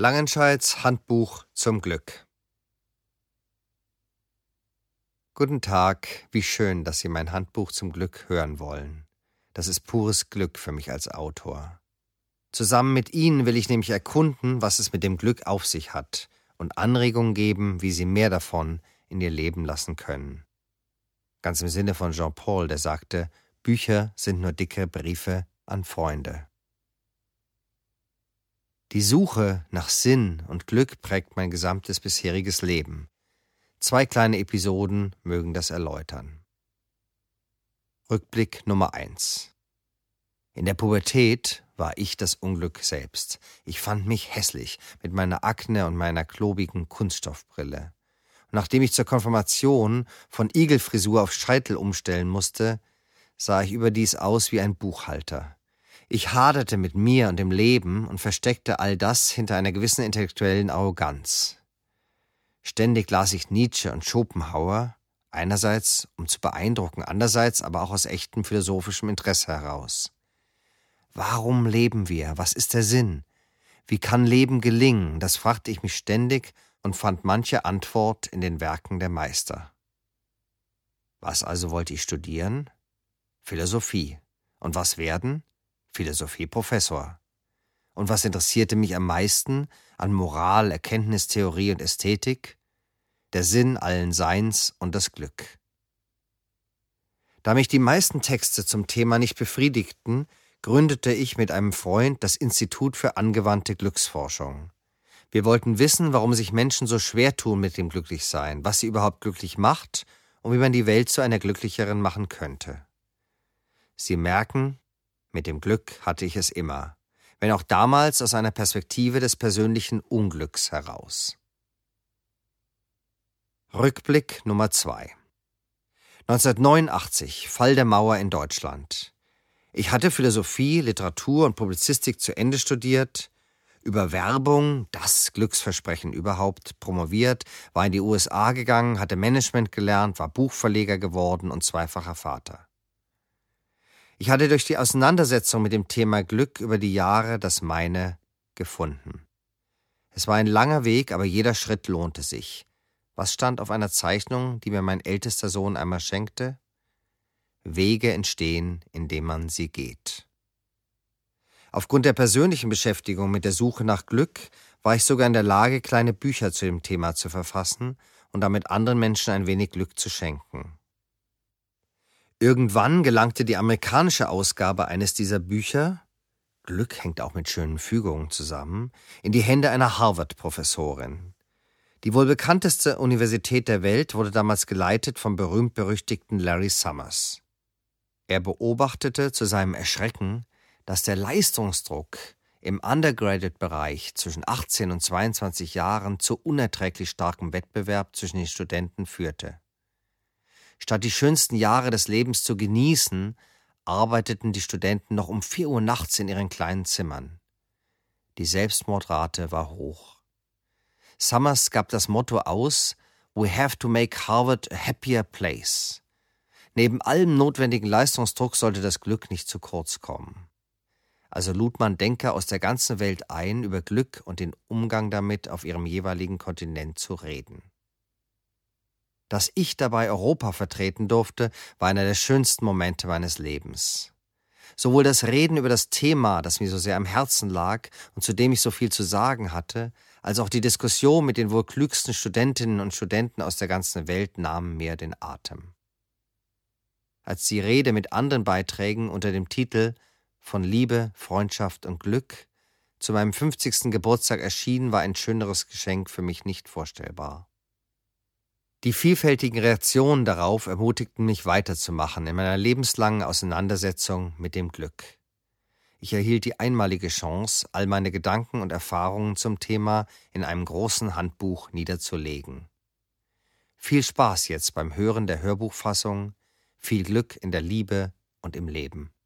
Langenscheids Handbuch zum Glück. Guten Tag, wie schön, dass Sie mein Handbuch zum Glück hören wollen. Das ist pures Glück für mich als Autor. Zusammen mit Ihnen will ich nämlich erkunden, was es mit dem Glück auf sich hat und Anregungen geben, wie Sie mehr davon in Ihr Leben lassen können. Ganz im Sinne von Jean-Paul, der sagte, Bücher sind nur dicke Briefe an Freunde. Die Suche nach Sinn und Glück prägt mein gesamtes bisheriges Leben. 2 kleine Episoden mögen das erläutern. Rückblick Nummer 1. In der Pubertät war ich das Unglück selbst. Ich fand mich hässlich mit meiner Akne und meiner klobigen Kunststoffbrille. Und nachdem ich zur Konfirmation von Igelfrisur auf Scheitel umstellen musste, sah ich überdies aus wie ein Buchhalter. Ich haderte mit mir und dem Leben und versteckte all das hinter einer gewissen intellektuellen Arroganz. Ständig las ich Nietzsche und Schopenhauer, einerseits um zu beeindrucken, andererseits aber auch aus echtem philosophischem Interesse heraus. Warum leben wir? Was ist der Sinn? Wie kann Leben gelingen? Das fragte ich mich ständig und fand manche Antwort in den Werken der Meister. Was also wollte ich studieren? Philosophie. Und was werden? Philosophieprofessor. Und was interessierte mich am meisten an Moral, Erkenntnistheorie und Ästhetik? Der Sinn allen Seins und das Glück. Da mich die meisten Texte zum Thema nicht befriedigten, gründete ich mit einem Freund das Institut für angewandte Glücksforschung. Wir wollten wissen, warum sich Menschen so schwer tun mit dem Glücklichsein, was sie überhaupt glücklich macht und wie man die Welt zu einer glücklicheren machen könnte. Sie merken, mit dem Glück hatte ich es immer, wenn auch damals aus einer Perspektive des persönlichen Unglücks heraus. Rückblick Nummer 2. 1989, Fall der Mauer in Deutschland. Ich hatte Philosophie, Literatur und Publizistik zu Ende studiert, über Werbung, das Glücksversprechen überhaupt, promoviert, war in die USA gegangen, hatte Management gelernt, war Buchverleger geworden und zweifacher Vater. Ich hatte durch die Auseinandersetzung mit dem Thema Glück über die Jahre das meine gefunden. Es war ein langer Weg, aber jeder Schritt lohnte sich. Was stand auf einer Zeichnung, die mir mein ältester Sohn einmal schenkte? Wege entstehen, indem man sie geht. Aufgrund der persönlichen Beschäftigung mit der Suche nach Glück war ich sogar in der Lage, kleine Bücher zu dem Thema zu verfassen und damit anderen Menschen ein wenig Glück zu schenken. Irgendwann gelangte die amerikanische Ausgabe eines dieser Bücher, Glück hängt auch mit schönen Fügungen zusammen, in die Hände einer Harvard-Professorin. Die wohl bekannteste Universität der Welt wurde damals geleitet vom berühmt-berüchtigten Larry Summers. Er beobachtete zu seinem Erschrecken, dass der Leistungsdruck im Undergraduate-Bereich zwischen 18 und 22 Jahren zu unerträglich starkem Wettbewerb zwischen den Studenten führte. Statt die schönsten Jahre des Lebens zu genießen, arbeiteten die Studenten noch um 4 Uhr nachts in ihren kleinen Zimmern. Die Selbstmordrate war hoch. Summers gab das Motto aus, "We have to make Harvard a happier place." Neben allem notwendigen Leistungsdruck sollte das Glück nicht zu kurz kommen. Also lud man Denker aus der ganzen Welt ein, über Glück und den Umgang damit auf ihrem jeweiligen Kontinent zu reden. Dass ich dabei Europa vertreten durfte, war einer der schönsten Momente meines Lebens. Sowohl das Reden über das Thema, das mir so sehr am Herzen lag und zu dem ich so viel zu sagen hatte, als auch die Diskussion mit den wohl klügsten Studentinnen und Studenten aus der ganzen Welt nahmen mir den Atem. Als die Rede mit anderen Beiträgen unter dem Titel »Von Liebe, Freundschaft und Glück« zu meinem 50. Geburtstag erschien, war ein schöneres Geschenk für mich nicht vorstellbar. Die vielfältigen Reaktionen darauf ermutigten mich weiterzumachen in meiner lebenslangen Auseinandersetzung mit dem Glück. Ich erhielt die einmalige Chance, all meine Gedanken und Erfahrungen zum Thema in einem großen Handbuch niederzulegen. Viel Spaß jetzt beim Hören der Hörbuchfassung, viel Glück in der Liebe und im Leben.